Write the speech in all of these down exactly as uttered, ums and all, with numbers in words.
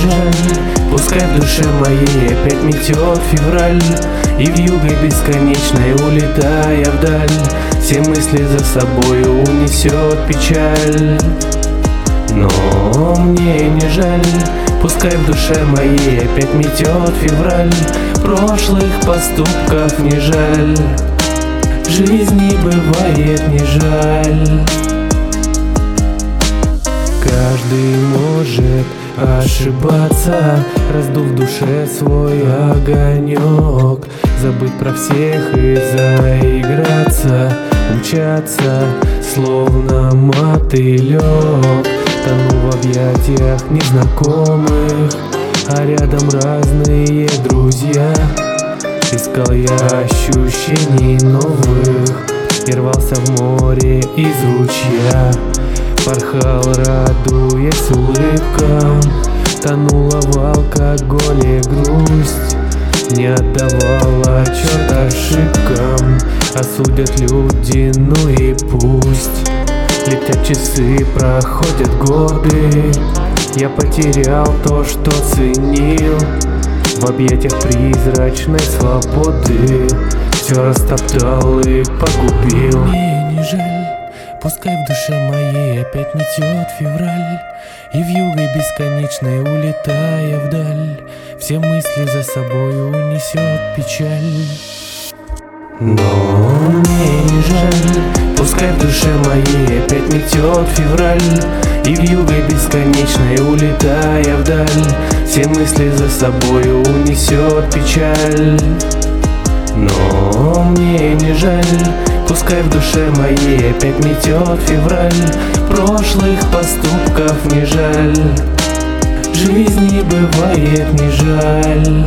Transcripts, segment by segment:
жаль. Пускай в душе моей опять метет февраль, и вьюгой бесконечной, улетая вдаль, все мысли за собою унесет печаль. Но мне не жаль, пускай в душе моей опять метет февраль, прошлых поступков не жаль, в жизни бывает не жаль. Каждый может ошибаться, раздув в душе свой огонек, забыть про всех и заиграться, умчаться, словно мотылек. Тону в объятиях незнакомых, а рядом разные друзья. Искал я ощущений новых и рвался в море из ручья. Порхал, радуясь улыбкам, тонула в алкоголе грусть, не отдавала отчет ошибкам, осудят люди, ну и пусть. Летят часы, проходят годы, я потерял то, что ценил, в объятиях призрачной свободы все растоптал и погубил. Мне не жаль, пускай в душе моей опять метет февраль, и вьюгой бесконечной, улетая вдаль, все мысли за собой унесет печаль. Но мне не жаль, пускай в душе моей опять метет февраль, и вьюгой бесконечной, улетая вдаль, все мысли за собой унесет печаль. Но мне не жаль, пускай в душе моей опять метет февраль, прошлых поступков не жаль, в жизни бывает не жаль.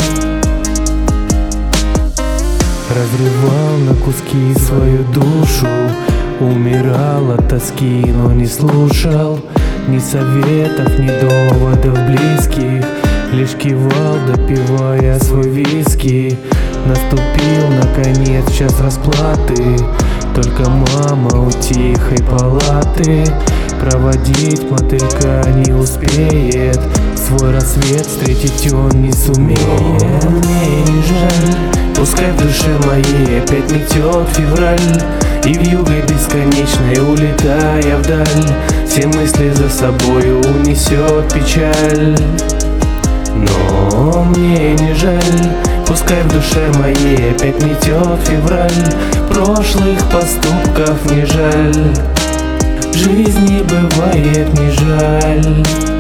Разрывал на куски свою душу, умирал от тоски, но не слушал ни советов, ни доводов близких, лишь кивал, допивая свой виски. Наступил наконец час расплаты, только мама у тихой палаты проводить мотылька не успеет, свой рассвет встретить он не сумеет. Мне не жаль, пускай в душе моей опять метет февраль, и вьюгой бесконечной, улетая вдаль, все мысли за собою унесет печаль. Но мне не жаль, пускай в душе моей опять метет февраль, прошлых поступков не жаль, в жизни бывает не жаль.